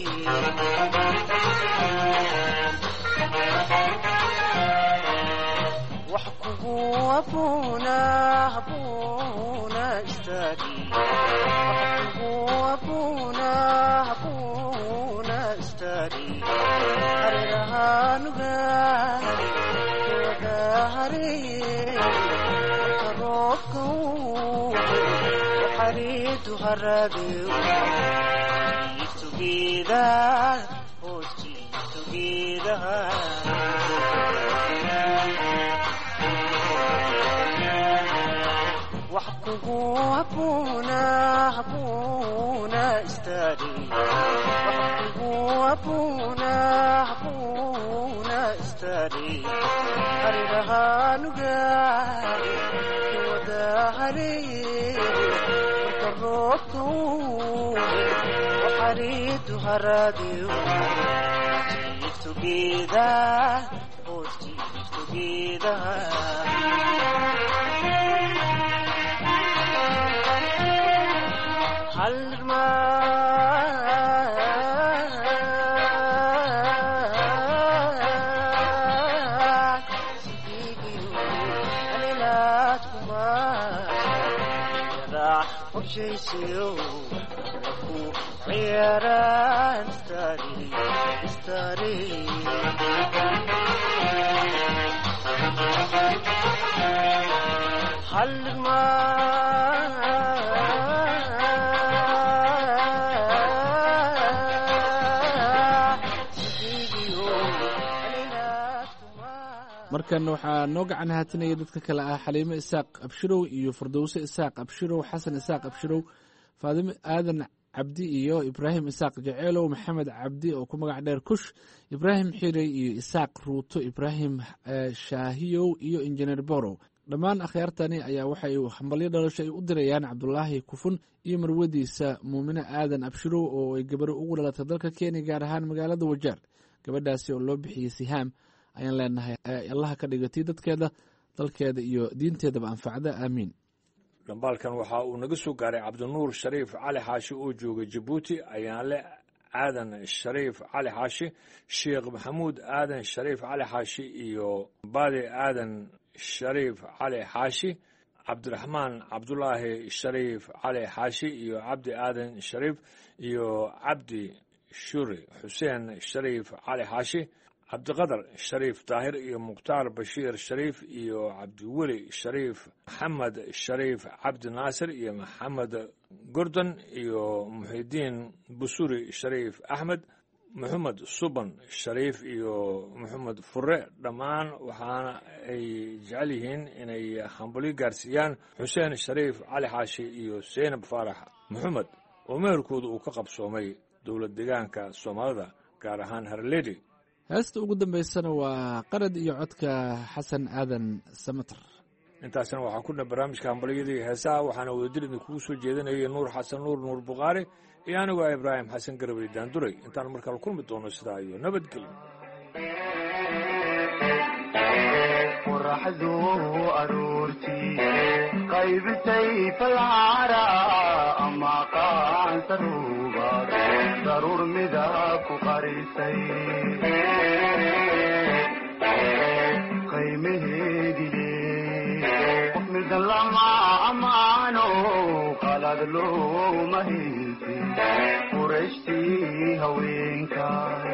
Speaker 21: wax kugu abuuna abuuna istaagi wax kugu abuuna abuuna istaagi hareerahanugaari wada hareeye marka roobka uu xariidu haraadeu jiiftugeeda hoos jiiftugeedaha wax kugu abuuna abuuna istaagi wax kugu abuuna abuuna istaagi hareerahanugaari wada hareeye marka roobka uu xariidu haraadeu jiiftugeeda hoos jiiftugeedaha
Speaker 16: markan waxaa noo gacan haatinaya dadka kale ah xaliimo isaaq abshirow iyo fardowse isaaq abshirow, xasan isaaq abshirow, faadimo aadan cabdi iyo ibraahim isaaq jeceelow, maxamed cabdi oo ku magac dheer kush, ibraahim xirey iyo isaaq ruuto, ibraahim shaahiyow iyo injineer borow. dhammaan akhyaartani ayaa waxay hambalyo dhalasho ay u dirayaan cabdulaahi kufun iyo marwadiisa muumine aadan abshirow oo ay gabaro ugu dhalatay dalka kenya, gaar ahaan magaalada wajaar. gabadhaasi oo loo bixiyey sihaam ayaan leenahay allaha ka dhigatay dadkeeda, dalkeeda iyo diinteedaba anfacda, aamiin.
Speaker 17: dhambaalkan waxa uu naga soo gaaray cabdinuur shariif cali xaashi oo jooga jabuuti, ayaanle aadan shariif cali xaashi, sheekh maxamuud aadan shariif cali xaashi iyo baade aadan shariif cali xaashi, cabdiraxmaan cabdulaahi shariif cali xaashi iyo cabdi aadan shariif iyo cabdi shuri xuseen shariif cali xaashi, cabdiqadar shariif daahir iyo mukhtaar bashiir shariif iyo cabdiweli shariif, maxamed shariif cabdi naasir iyo maxamed gordon iyo muxidiin busuri shariif axmed, maxamed suban shariif iyo maxamed fure. dhammaan waxaana ay jecel yihiin inay hambalyo gaarsiiyaan xuseen shariif cali xaashi iyo seynab faarax maxamed oo meherkooda uu ka qabsoomay dowlad deegaanka soomaalida, gaar ahaan harledi.
Speaker 16: heesta ugu dambaysana waa qarad iyo codka xasan aadan samater.
Speaker 17: intaasna waxaa ku dhan barnaamijka hambalyadii heesaha, waxaana wadajir idinkugu soo jeedinayay nuur xasan nuur nuur bukhaari iyo anigu ah ibraahim xasan garabay daanduray. intaan markale kulmi doono sidaa iyo nabadgelyo.
Speaker 21: qoraxdu aroortii qaybisay falcara ama qaansaruuba daruur midab ku qarisay qiimaheedile qof midan lama amaano qalad looma hilsi qurayshtii haweenkaay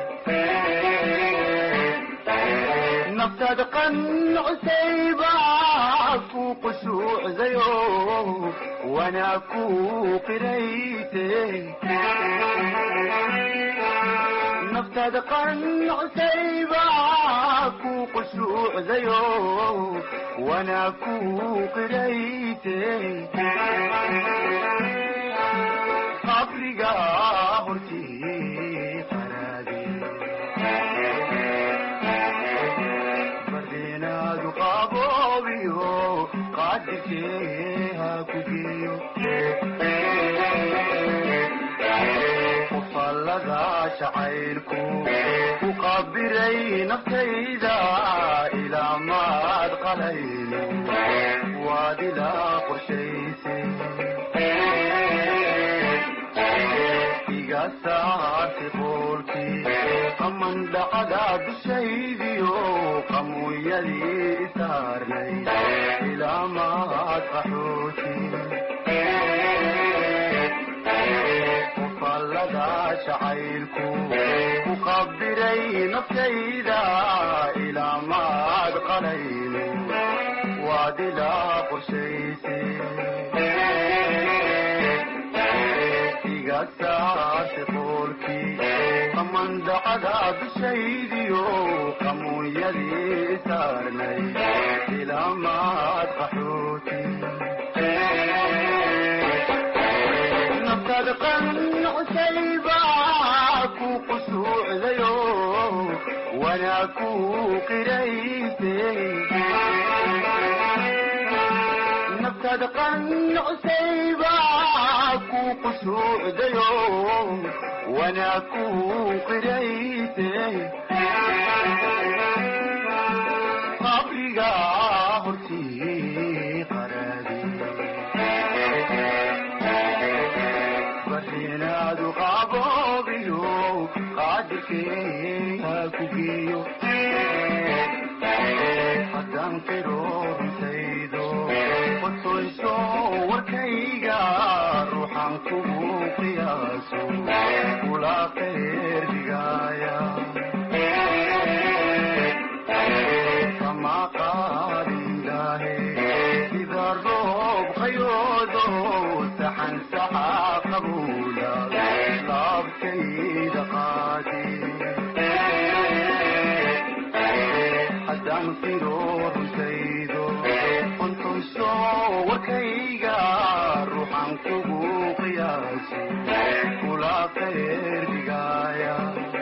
Speaker 21: naftaad qancusayba ku qushuucdayo wanaa ku qirayte naftaad qancusayba ku qushuucdayo wanaa ku qirayte qabriga hortii qufallada jacaylku ku qabiray naftayda ilaa maad qalayno waad ilaa qorshaysay iga saartay qoolkii qaman dhacda dushaydiyo qamuuyadii isaarnay ilaa maad qaxooti qufallada jacaylku ku qabiray naftayda ilaa maad qalayno waad ilaa qorshaysay iga saartay qoolkii qaman dhacda dushaydiyo qamuuyadii isaarnay ilaa maad qaxooti naftaad qancusayba ku qushuucdayo wanaa ku qirayse naftaad qancusayba ku qushuucdayo wanaa ku qirayse qabriga hortii qaraadi barinaadu qaboobiyo qaadirkeeha ku geeyo haddaan qiroobtaydo qotoyso warkayga ruuxan kugu qiyaaso kula qeerdigaaya kama qaadindahe sida roob qayoodo saxan saxa qabuula laabtayda qaadi haddaan qiroobtaydo qotoyso warkayga ruuxan kugu qiyaaso kula qeerdigaaya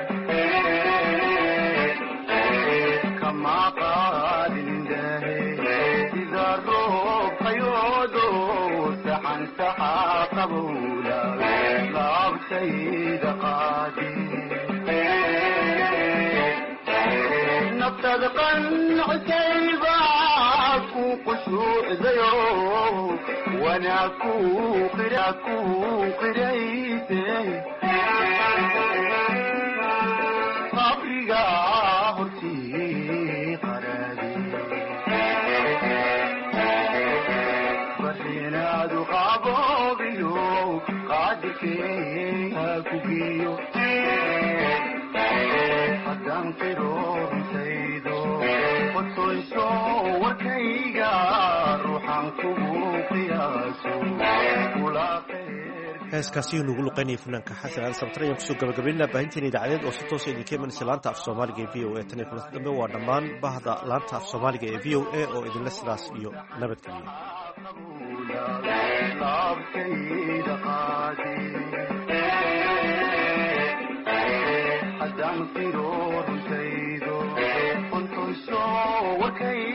Speaker 21: kama qaadindahe sida roob qayoodo saxan saxa qabuula laabtayda qaadi naftada qancayba ku qushuucdayo wanaa ku qira ku qirayse qabriga hortii qaraadi barinaadu qaboobiyo qaadirkeeha ku geeyo haddaan qiroobtaydo qotoyso warkayga ruuxan kugu qiyaaso kula
Speaker 1: heeskaasi nugu luqaynaya fanaanka xasan ali sabtar ayaan kusoo gabagabaynaa baahinteena idaacadeed oo si toosa idinka imanaysa laanta af soomaaliga ee v o a tan iyo kulanta dambe waa dhammaan bahda laanta af soomaaliga ee v o a oo idinla sidaas iyo nabadgeliya
Speaker 21: laabtayda qaadi haddaan qiroobtaydo qotoyso warkay